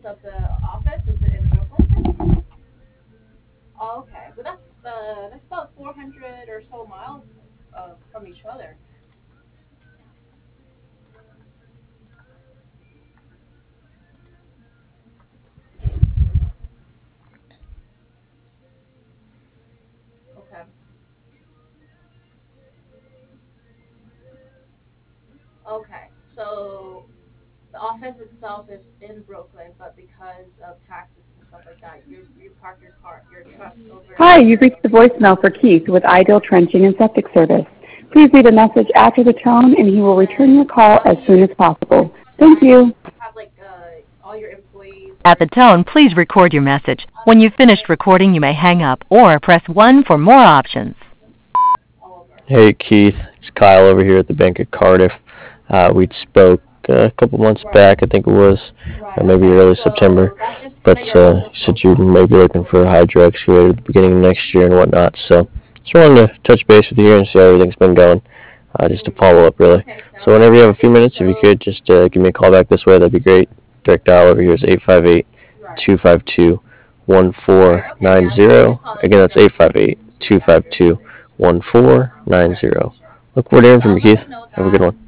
address of the office? Is it in Brooklyn? Oh, okay, but that's about 400 or so miles from each other. Okay. Okay. So the office itself is in Brooklyn, but because of taxes and stuff like that, you park your truck over Hi, in you've reached the voicemail for Keith with Ideal Trenching and Septic Service. Please leave a message after the tone and he will return your and call how as do you soon as possible. Thank track? you. Do you have like all your employees At or the tone, please record your message. When you've finished recording, you may hang up or press 1 for more options. all over? Hey Keith, it's Kyle over here at the Bank of Cardiff. We'd spoke a couple months Right. back, I think it was, Right. maybe Okay. early September. So that's just kind of But your you business said you profile. may be looking for a hydro excavator at the beginning of next year and whatnot. So just wanted to touch base with you here and see how everything's been going. Just to Mm. follow up, really. Okay. So Sounds whenever you have good. a few minutes, if you So could just give me a call back this way, that'd be great. Direct dial over here is 858 right. 252 Right. Okay. Yeah. So you 1490. can call us Again, that's whenever you 858 need that 252 information. Okay. 1490. Look forward to hearing So from I'll you, let Keith. them know Have a good that one.